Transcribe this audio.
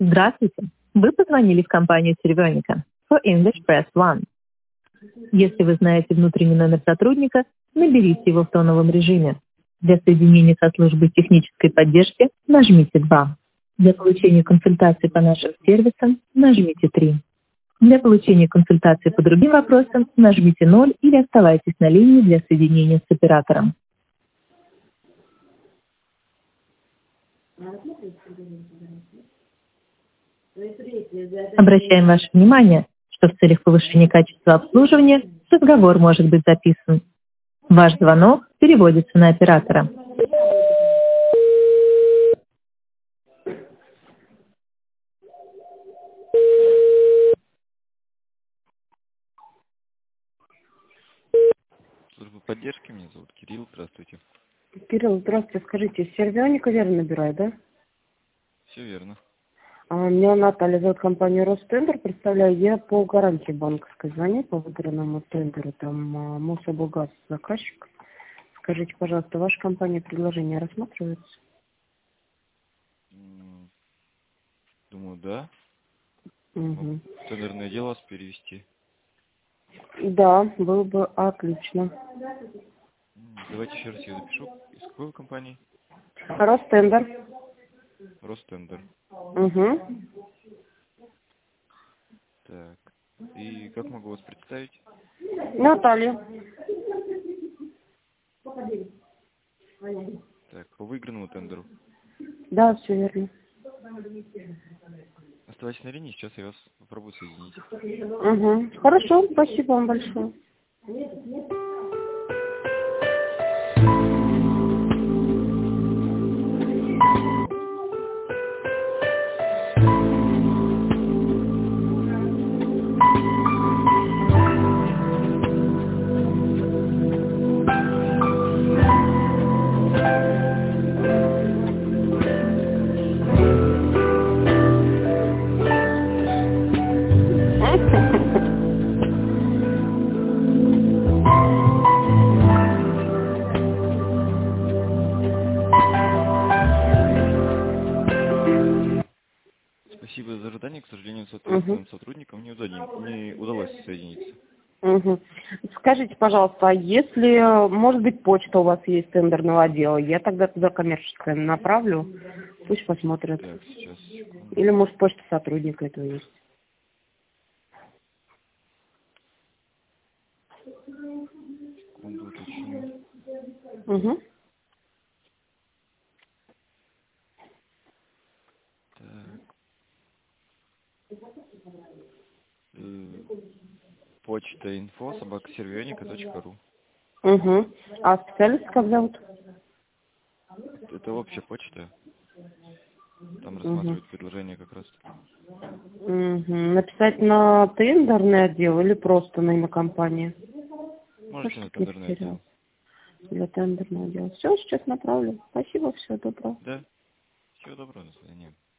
Здравствуйте. Вы позвонили в компанию Cervionica. For English, press 1. Если вы знаете внутренний номер сотрудника, наберите его в тоновом режиме. Для соединения со службой технической поддержки нажмите 2. Для получения консультации по нашим сервисам нажмите 3. Для получения консультации по другим вопросам нажмите 0 или оставайтесь на линии для соединения с оператором. Обращаем ваше внимание, что в целях повышения качества обслуживания разговор может быть записан. Ваш звонок переводится на оператора. Служба поддержки, меня зовут Кирилл, здравствуйте. Кирилл, здравствуйте. Скажите, Cervionica верно набирает, да? Все верно. Меня Наталья зовут, компания Ростендер. Представляю, я по гарантии банковской звоню по выигранному тендеру. Там Мособлгаз заказчик. Скажите, пожалуйста, ваша компания предложение рассматривается? Думаю, да. Угу. Тендерное дело вас перевести. Да, было бы отлично. Давайте еще раз я запишу. Из какой вы компании? Ростендер. Ростендер. Угу. Так. И как могу вас представить? Наталья. Так, по выигранному тендеру. Да, все верно. Оставайтесь на линии, сейчас я вас попробую соединить. Угу. Хорошо, спасибо вам большое. Спасибо за ожидание. К сожалению, с ответственным сотрудником не удалось соединиться. Угу. Скажите, пожалуйста, а если, может быть, почта у вас есть тендерного отдела, я тогда туда коммерческое направлю, пусть посмотрят. Так, сейчас, секунду. Или, может, почта сотрудника этого есть. Секунду уточню. Угу. Так. Почта info@cervionica.ru. Угу. А специалист как зовут? Это общая почта. Там Угу. рассматривают предложение как раз. Угу. Написать на тендерный отдел или просто на имя компании? Можете на тендерный отдел. Для тендерного отдела. Все, сейчас направлю. Спасибо, всего доброго. Да. Всего доброго, до свидания.